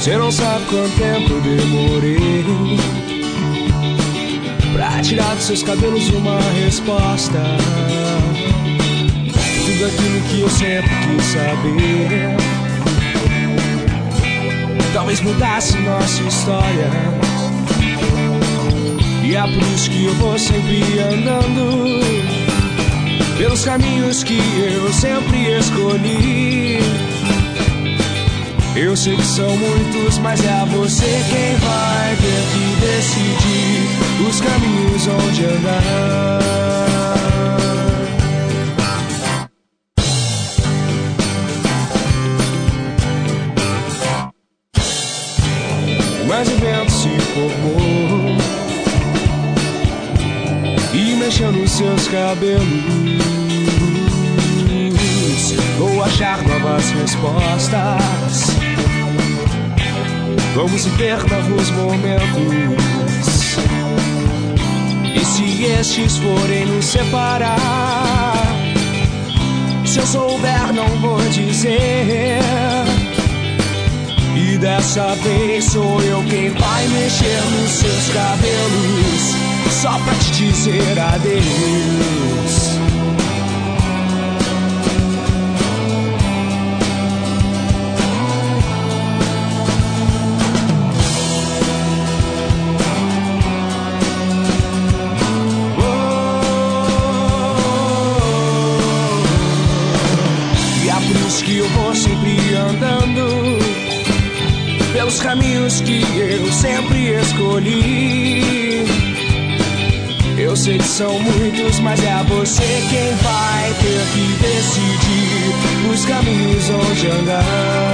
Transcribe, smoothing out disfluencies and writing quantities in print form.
Você não sabe quanto tempo eu demorei pra tirar dos seus cabelos uma resposta. Tudo aquilo que eu sempre quis saber. Talvez mudasse nossa história. E é por isso que eu vou sempre andando pelos caminhos que eu sempre escolhi. Eu sei que são muitos, mas é você quem vai ter que decidir os caminhos onde andar. Mas o vento se formou e mexeu nos seus cabelos. Vou achar novas respostas. Vamos viver novos momentos. E se estes forem nos separar, se eu souber não vou dizer. E dessa vez sou eu quem vai mexer nos seus cabelos, só pra te dizer adeus. Que eu vou sempre andando pelos caminhos que eu sempre escolhi. Eu sei que são muitos, mas é você quem vai ter que decidir os caminhos onde andar.